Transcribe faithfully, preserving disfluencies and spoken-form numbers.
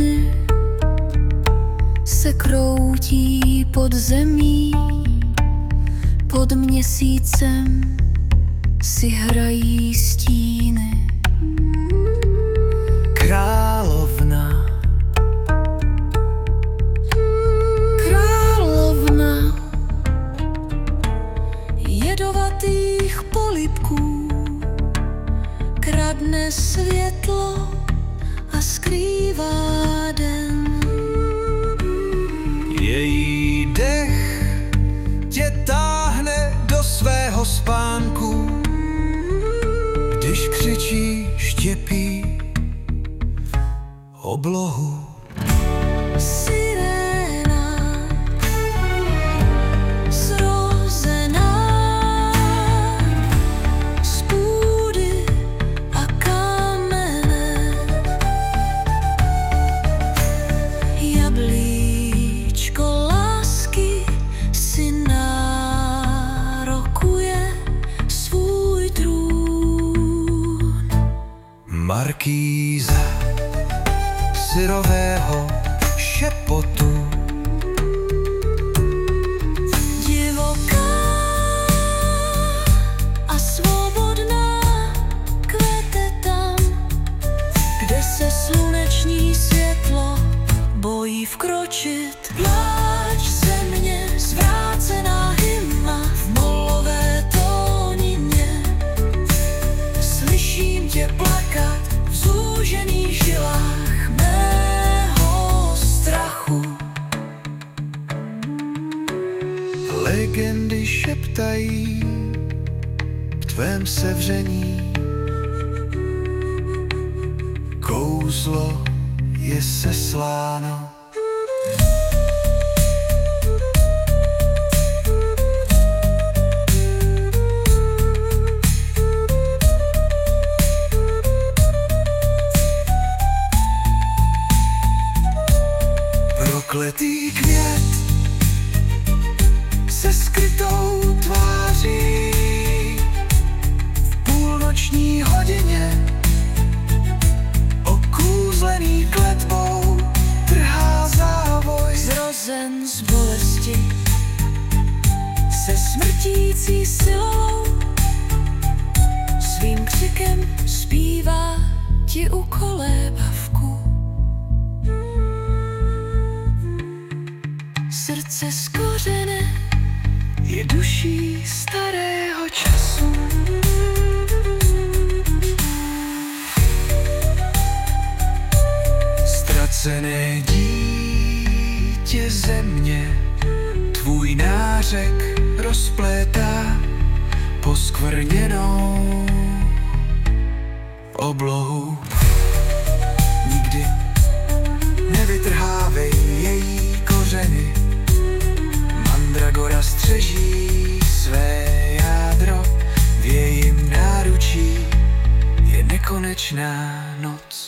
hodiny se kroutí pod zemí, pod měsícem si hrají stíny. Královna, Královna jedovatých polibků kradne světlo a skrývá den. její dech tě táhne do svého spánku, když křičí, štěpí oblohu. Siréna zrozená z půdy a kamene, jablíčko lásky si nárokuje svůj trůn. Markýza syrového šepotu, Divoká a svobodná kvete tam, kde se sluneční světlo bojí vkročit. Pláč země, zvrácená hymna v molové tónině. Slyším tě plakat v zúžených žilách mého strachu. legendy šeptají v tvém sevření. Kouzlo je sesláno, prokletý květ se skrytou tváří v půlnoční hodině okůzlený kletbou trhá závoj. Zrozen z bolesti se smrtící silou, svým křikem zpívá ti u kolébavku. Srdce skořené je duší starého času. Ztracené dítě země tvůj nářek rozplétá poskvrněnou oblohu. Nikdy nevytrhávej její kořeny, mandragora střeží své jádro, v jejím náručí je nekonečná noc.